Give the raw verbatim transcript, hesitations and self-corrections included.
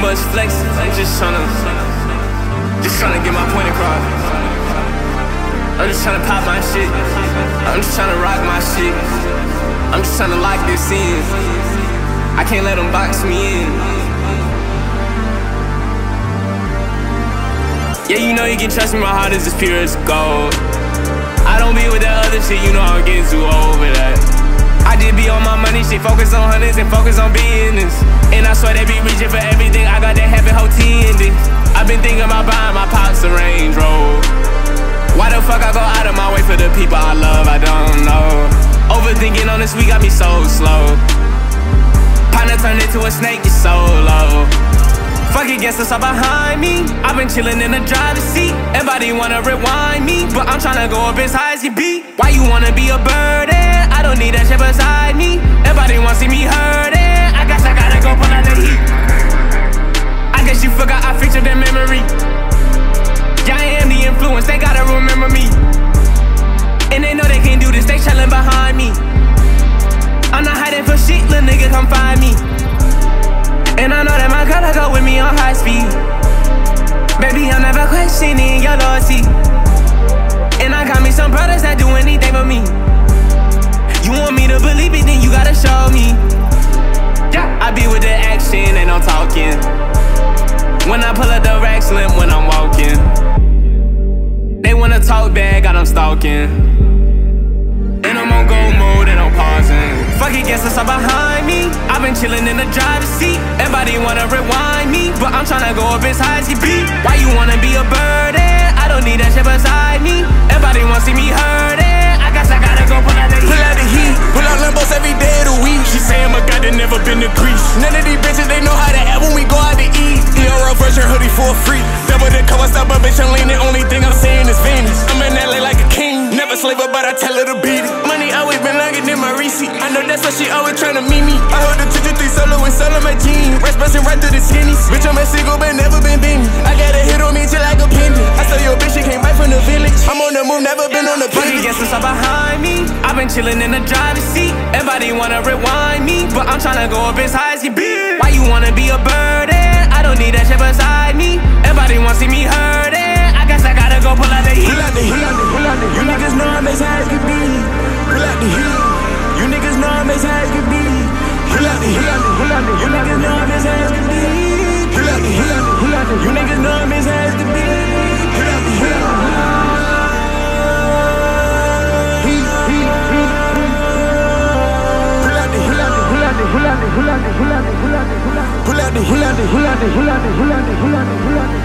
bus flexing. I'm just tryna, just tryna get my point across. I'm just tryna pop my shit. I'm just tryna rock my shit. I'm just tryna lock this in. I can't let them box me in. Yeah, you know you can trust me, my heart is as pure as gold. I don't be with that other shit, you know I'm getting too old for that. I just be on my money shit, focus on hundreds and focus on business. And I swear they be reaching for everything, I got that happy whole T in this. I've been thinking about buying my pops a Range Rover. Why the fuck I go out of my way for the people I love, I don't know. Overthinking on this week got me so slow. Partner turned into a snake, it's so low. Fuck it, guess it's all behind me. I've been chillin' in the driver's seat. Everybody wanna rewind me, but I'm tryna go up as high as you be. Why you wanna be a burden? I don't need that shit beside me. Everybody wanna see me hurtin'. I guess I gotta go pull out the heat. I guess you forgot I featured in memory. Yeah, I am the influence, they gotta remember me. And they know they can't do this, they chillin' behind me. I'm not hiding for shit, little nigga, come find me. And I know that my girl go with me on high speed. Baby, I'm never questioning your loyalty. And I got me some brothers that do anything for me. You want me to believe it, then you gotta show me. Yeah, I be with the action, ain't no talking. When I pull up the rack slim when I'm walking. They wanna talk bad, got them stalking. And I'm on go mode and I'm pausing. Fuck it, guess it's all behind me. I've been chillin' in the driver's seat. Everybody wanna rewind me, but I'm tryna go up as high as you be. Why you wanna be a burden? I don't need that shit beside me. Everybody wanna see me hurtin'. I guess I gotta go pull out the heat. Pull out the heat, pull out Lambos every day of the week. She sayin' my God, they never been to Greece. None of these bitches, they know how to act when we go out to eat. E R O version hoodie for a free. Double the cover, stop a bitch, I'm leaning. Only thing I'm saying is Venus. I'm in L A like a king. Never slave her, but I tell her to beat it. Money always been longer than my receipt. I know that's why she always tryna meet me. I hold the two two three solo and solo my jeans. Rest bustin' right through the skinnies. Bitch, I'm a single, but never been beaming. I got a hit on me till like a pendant. I saw your bitch, she came right from the village. I'm on the move, never been on the Fuck page. it, guess it's all behind me. I've been chillin' in the driver's seat. Everybody wanna rewind me, but I'm tryna go up as high as you be. Why you wanna be a burden? I don't need that shit beside me. Everybody wanna see me hurtin'. I guess I gotta go pull out the heat. Pull out the heat, pull out the heat. You niggas know I'm as high as can be. Pull out the heat. You niggas know I'm as high as can be. Pull out the heat, pull out the heat. You niggas know I'm as high as can be. Pull out the heat, pull out the heat. You niggas know I'm as high as can be. Pull out the heat. Pull out the heat, pull out the heat, pull out the heat, pull out the heat, pull out the heat, pull out the heat, pull out the heat, pull out the heat, pull out the heat, pull out the heat, pull out the heat.